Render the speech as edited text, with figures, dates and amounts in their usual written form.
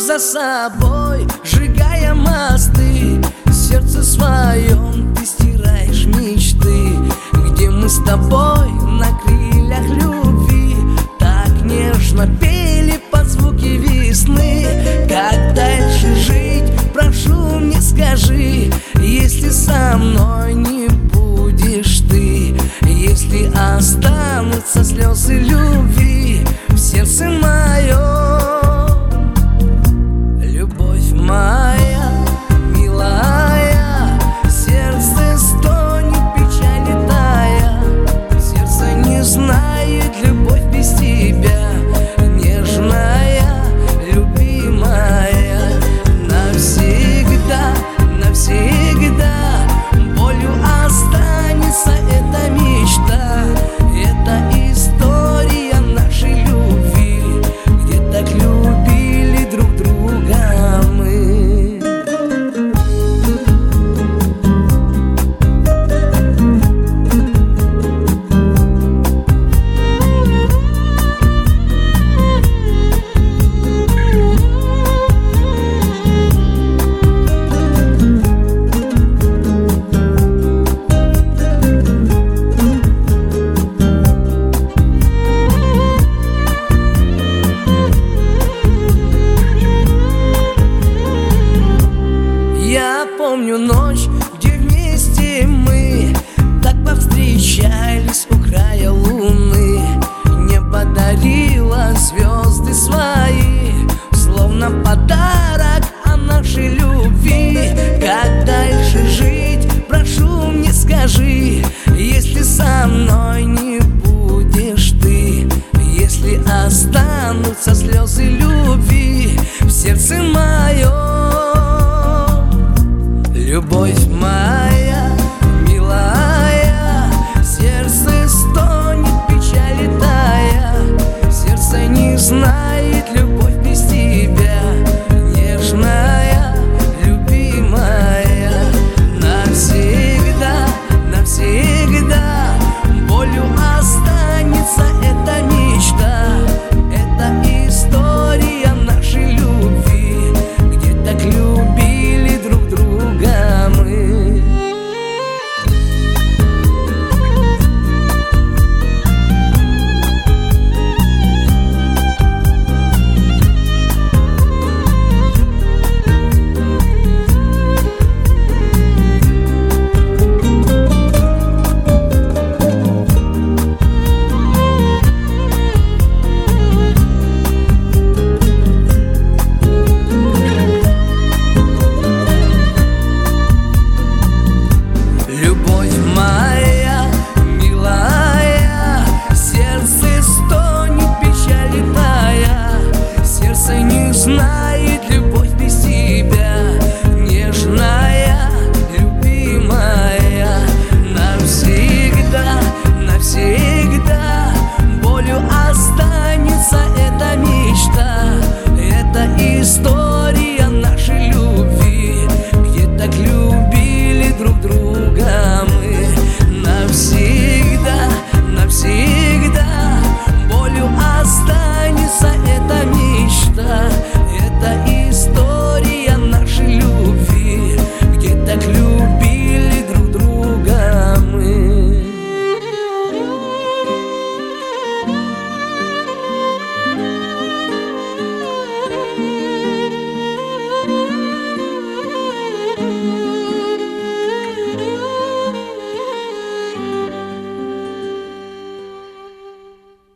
за собой, сжигая мосты. В сердце своем ты стираешь мечты, где мы с тобой на крыльях любви так нежно пели под звуки весны. Как дальше жить, прошу, мне скажи, если со мной не будешь ты, если останутся слезы любви в сердце моем. Любовь моя, милая, сердце стонет, печали тая. Сердце не знает любовь без тебя, нежная, любимая. Навсегда, навсегда болью останется эта мечта. Это история нашей любви, где так любили друг друга мы. Я помню ночь, где вместе мы так повстречались у края луны. Небо дарило звезды свои, словно подарок о нашей любви. Как дальше жить, прошу, мне скажи, если со мной не будешь ты, если останутся слезы любви в сердце моем. Любовь моя, милая, сердце стонет, печали тая. Сердце не знает любовь без тебя, нежная, любимая. Навсегда, навсегда болью останется эта мечта. Это история нашей любви, где так любили друг друга мы. Любовь моя, милая, сердце стонет, печали тая. Сердце не знает любовь